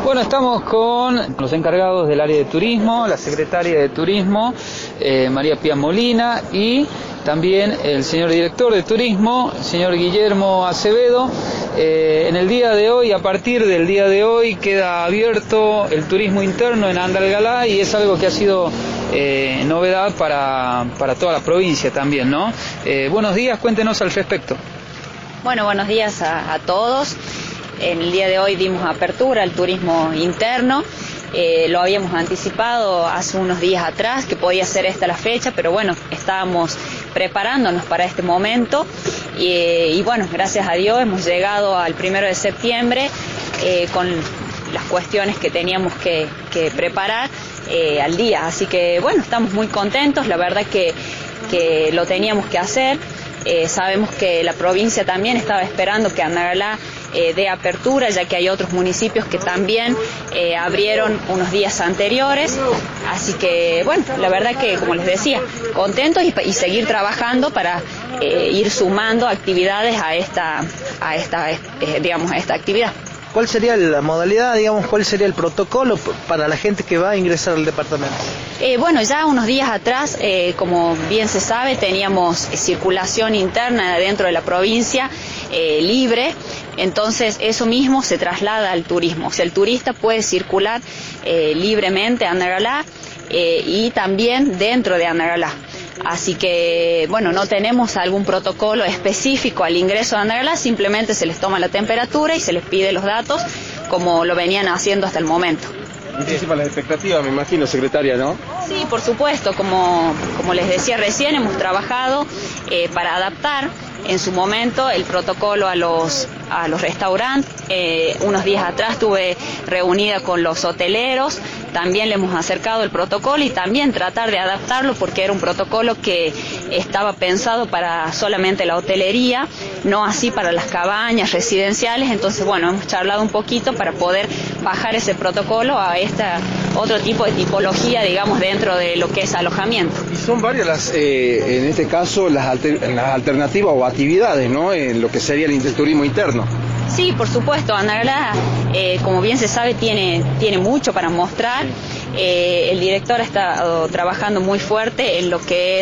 Bueno, estamos con los encargados del área de turismo, la secretaria de turismo, María Pía Molina, y también el señor director de turismo, el señor Guillermo Acevedo. En el día de hoy, a partir del día de hoy, queda abierto el turismo interno en Andalgalá y es algo que ha sido novedad para toda la provincia también, ¿no? Buenos días, cuéntenos al respecto. Bueno, buenos días a todos. En el día de hoy dimos apertura al turismo interno. Lo habíamos anticipado hace unos días atrás que podía ser esta la fecha, pero bueno, estábamos preparándonos para este momento y bueno, gracias a Dios hemos llegado al 1 de septiembre con las cuestiones que teníamos que preparar al día, así que bueno, estamos muy contentos, la verdad que lo teníamos que hacer. Sabemos que la provincia también estaba esperando que Andalgalá dé apertura, ya que hay otros municipios que también abrieron unos días anteriores, así que bueno, la verdad que, como les decía, contentos y seguir trabajando para ir sumando actividades a esta actividad. ¿Cuál sería la modalidad, digamos, cuál sería el protocolo para la gente que va a ingresar al departamento? Bueno, ya unos días atrás, como bien se sabe, teníamos circulación interna dentro de la provincia libre, entonces eso mismo se traslada al turismo. O sea, el turista puede circular libremente a Andalgalá y también dentro de Andalgalá. Así que, bueno, no tenemos algún protocolo específico al ingreso a Andalgalá, simplemente se les toma la temperatura y se les pide los datos como lo venían haciendo hasta el momento. Muchísimas las expectativas, me imagino, secretaria, ¿no? Sí, por supuesto, como les decía recién, hemos trabajado para adaptar en su momento el protocolo a los restaurantes. Unos días atrás estuve reunida con los hoteleros, también le hemos acercado el protocolo y también tratar de adaptarlo porque era un protocolo que estaba pensado para solamente la hotelería, no así para las cabañas residenciales. Entonces, bueno, hemos charlado un poquito para poder bajar ese protocolo a esta otro tipo de tipología, digamos, dentro de lo que es alojamiento. Y son varias en este caso, las alternativas o actividades, ¿no?, en lo que sería el turismo interno. Sí, por supuesto, Andalgalá, como bien se sabe, tiene mucho para mostrar. El director ha estado trabajando muy fuerte en lo que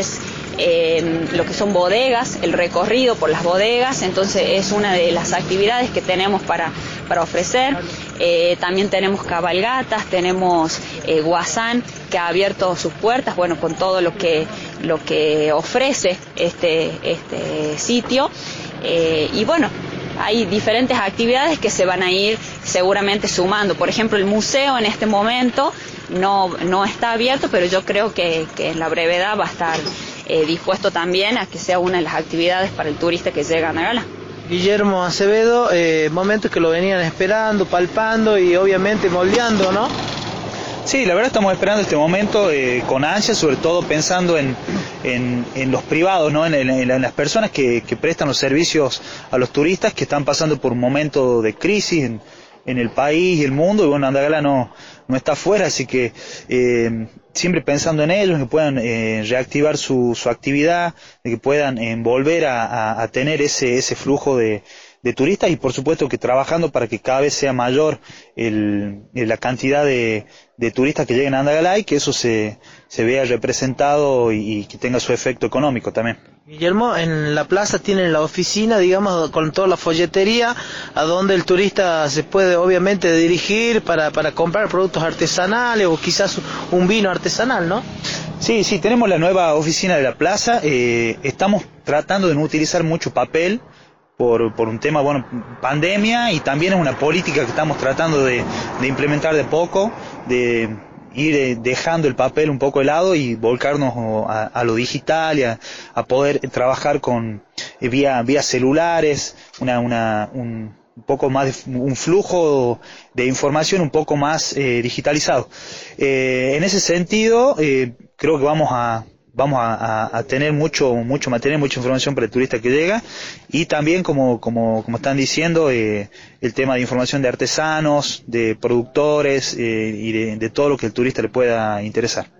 son bodegas, el recorrido por las bodegas, entonces es una de las actividades que tenemos para ofrecer. También tenemos cabalgatas, tenemos Guasán, que ha abierto sus puertas, bueno, con todo lo que ofrece este sitio, y bueno, hay diferentes actividades que se van a ir seguramente sumando. Por ejemplo, el museo en este momento no está abierto, pero yo creo que en la brevedad va a estar dispuesto también a que sea una de las actividades para el turista que llega a Andalgalá. Guillermo Acevedo, momentos que lo venían esperando, palpando y obviamente moldeando, ¿no? Sí, la verdad estamos esperando este momento con ansia, sobre todo pensando en los privados, ¿no? En las personas que prestan los servicios a los turistas que están pasando por un momento de crisis en el país y el mundo, y bueno, Andalgalá no está afuera, así que siempre pensando en ellos, que puedan reactivar su actividad, de que puedan volver a tener ese flujo de turistas, y por supuesto que trabajando para que cada vez sea mayor la cantidad de turistas que lleguen a Andalgalá y que eso se vea representado y que tenga su efecto económico también. Guillermo, en la plaza tienen la oficina, digamos, con toda la folletería, a donde el turista se puede obviamente dirigir para comprar productos artesanales o quizás un vino artesanal, ¿no? Sí, tenemos la nueva oficina de la plaza. Estamos tratando de no utilizar mucho papel por un tema, bueno, pandemia, y también es una política que estamos tratando de implementar de poco, de ir dejando el papel un poco de lado y volcarnos a lo digital y a poder trabajar con vía celulares, un poco más un flujo de información un poco más digitalizado. En ese sentido, creo que vamos a tener mucho material, mucha información para el turista que llega, y también como están diciendo, el tema de información de artesanos, de productores, y de todo lo que el turista le pueda interesar.